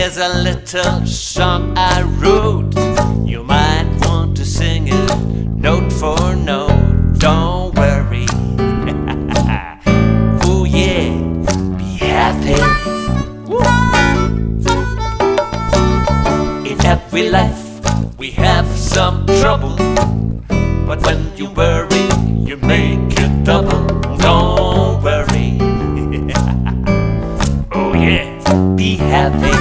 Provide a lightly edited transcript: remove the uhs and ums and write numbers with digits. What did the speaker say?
Here's a little song I wrote. You might want to sing it note for note. Don't worry. Oh yeah, be happy. In every life we have some trouble, but when you worry, you make it double. Don't worry. Oh yeah, be happy.